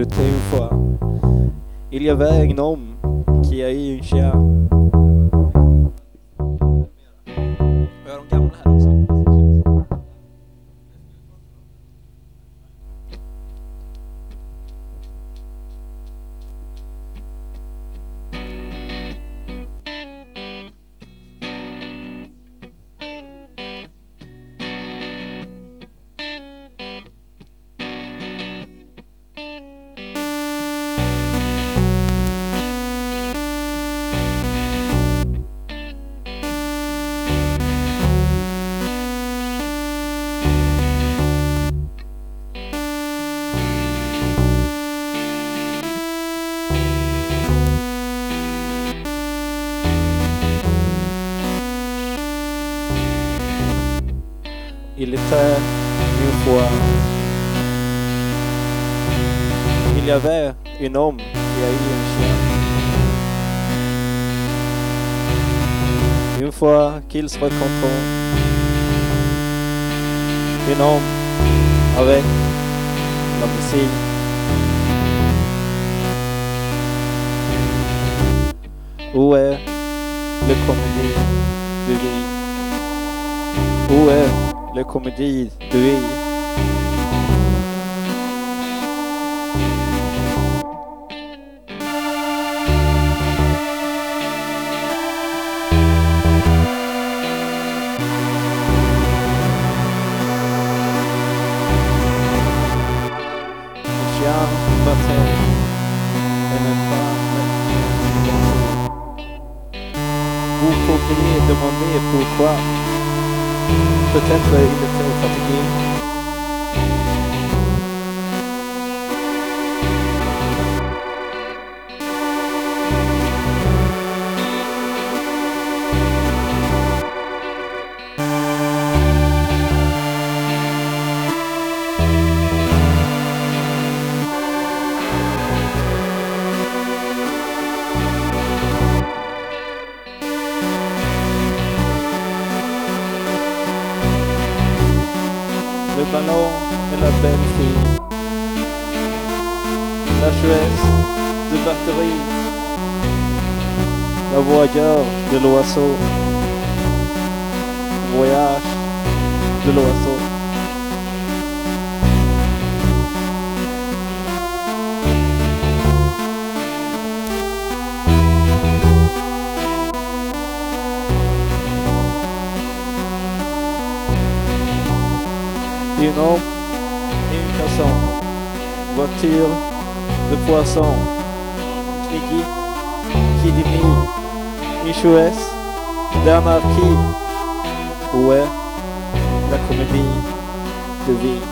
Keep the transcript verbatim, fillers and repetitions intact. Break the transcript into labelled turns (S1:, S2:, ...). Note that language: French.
S1: Il était une fois. Il y avait un homme qui a eu un chien. Hör de gamla här också? Il était une fois. Il y avait un homme qui a eu un chien. Une fois qu'ils se rencontrent, un homme avec la musique. Où est le comédie de vie? Où est le comédie de vie? Le chien battait et ne pas bonjour. Vous pourriez demander pourquoi. Peut-être il était fatigué. Le ballon et la belle fille, la jouette de batterie, la voyeur de l'oiseau, voyage de l'oiseau. Un homme et une casson, voiture de poisson, Kiki, qui dit une chouesse d'anarchie. Où est la comédie de vie?